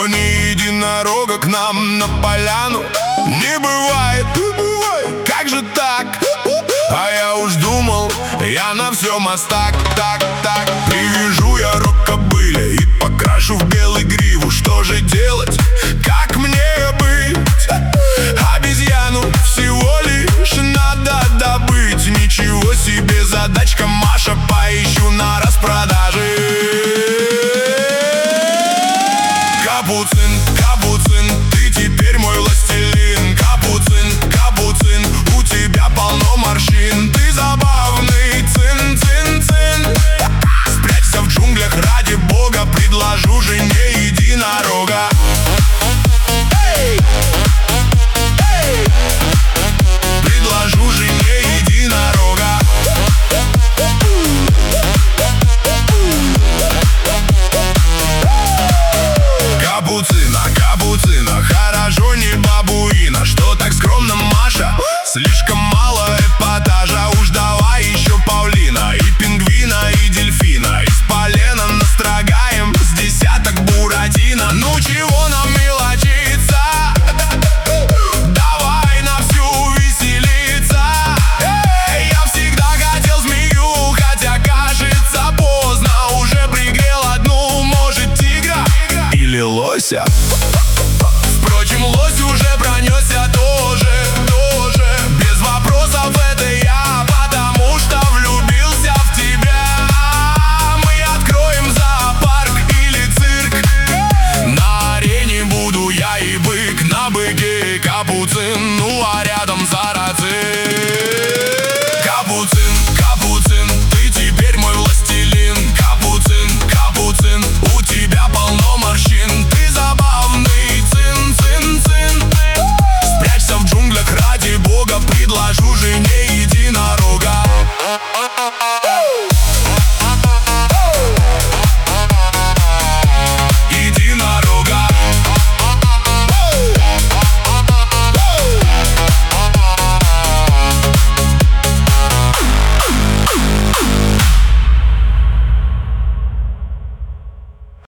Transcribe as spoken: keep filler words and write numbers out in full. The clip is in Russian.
но ни единорога к нам на поляну не бывает. Как же так? А я уж думал, я на все мастак. Так, так, привяжу я рог кобыле и покрашу в белый гриву. Что же делать? Как мне быть? Обезьяну всего лишь надо добыть. Ничего себе задачка, Маша, поищу на распродаже. Капуцин, Капуцин, ты теперь мой властелин. Капуцин, Капуцин, у тебя полно морщин. Ты забавный, цин, цин, цин. Спрячься в джунглях, ради бога, предложу жене единорога. Эй! Эй! Предложу жене единорога. Капуцина, Капуцина, хорошо не бабуина. Что так скромно, Маша? Слишком мало эпатажа. Уж давай еще павлина, и пингвина, и дельфина. Из полена настрогаем с десяток буратино. Ну чего нам мелочиться? Давай на всю веселиться. Эй, я всегда хотел змею, хотя кажется поздно. Уже пригрел одну, может, тигра или лося. Впрочем, лось уже пронесся тоже, тоже. Без вопросов это я, потому что влюбился в тебя. Мы откроем зоопарк или цирк. На арене буду я и бык, на быке Капуцин.